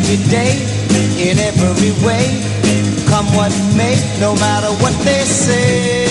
every day, in every way. Come what may, no matter what they say.